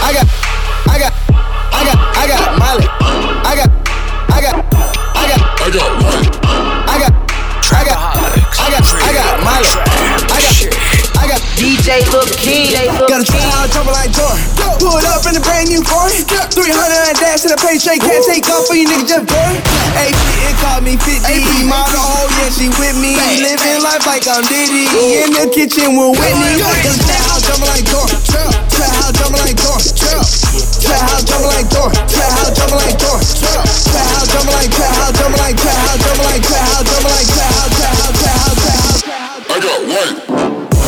Molly. I got Molly. I got DJ Lil King. Gotta try how I jump like Jordan. Pull it up in a brand new foreign. 300 and dash in a pay straight. Can't take off for you niggas just boring. AP, it called me 50. AP model, oh yeah, she with me. Living life like I'm Diddy. In the kitchen with Whitney. Gotta try how I jump like Jordan. Try how I jump like Jordan. Try how I jump like Jordan. Try how I jump like Jordan. Try how I jump like. I got one.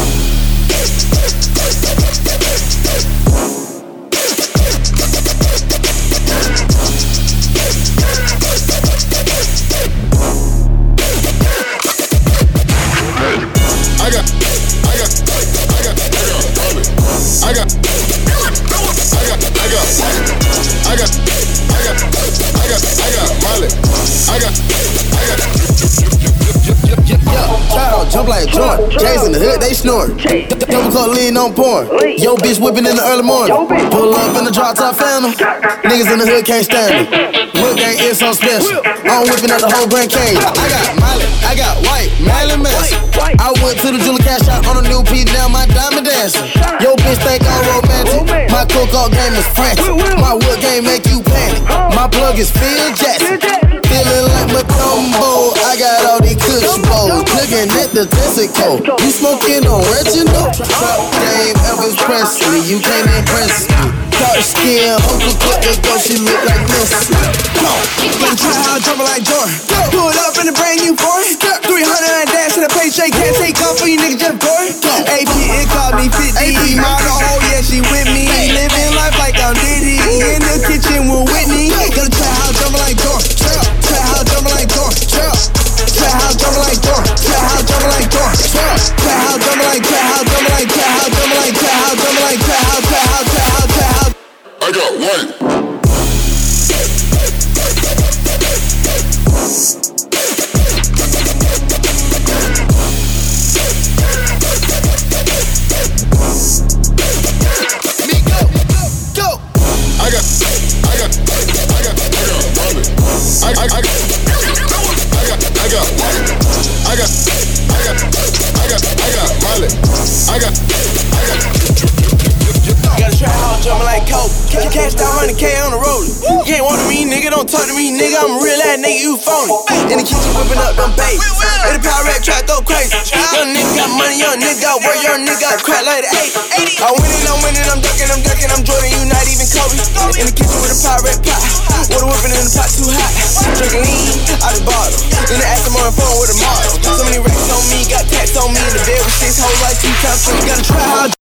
Jump like Jordan. J's in the hood, they snort. Double cup lean on porn. Yo, bitch whipping in the early morning. Pull up in the drop top phantom. Niggas in the hood can't stand it. Look gang is so special. I'm whipping at the whole Grand Canyon. I got Molly, I got white, Marilyn Manson. I went to the jeweler cash out on a new P, now my diamond dancing. Yo, bitch think I'm romantic. My cook-up game is frantic. My wood game make you panic. My plug is Phil Jackson. Feeling like Macumbo, I got all these Kush bowls. Looking at the Texaco, you smoking on Reginald. Trap game, Elvis Presley, you can't impress me. Dark skin, Uncle Cook, the girl, she look like this. Gotta try how I jump like Jordan. Pull it up in a brand new foreign. 300 and dash in a pay straight. Can't take off for you niggas just boring. AP, it called me 50. AP model, oh yeah, she with me. Living life like I'm Diddy. In the kitchen with Whitney. Gotta try how I jump like Jordan. Try how I jump like Jordan. Try how I jump like Jordan. Try how I jump like Jordan. Try how I jump like. I got one. Gotta try how I'm jumping like Coke. Cash down 100K on the roller. You ain't wanna me, nigga, don't talk to me, nigga. I'm a real ass nigga, you phony. In the kitchen whipping up them baits. In the power rack, try to go crazy. Young nigga got money, young nigga got work, young nigga got crack like the 8. I'm winning, I'm ducking, I'm Jordan, you not even Kobe. In the kitchen with a power rack pot. Water whipping in the pot too hot. Drinking lean out the bottle. In the ass, I'm on the phone with a model. So many racks on me, got tats on me. In the bed with 6 hoes like 2 times 3. Gotta try how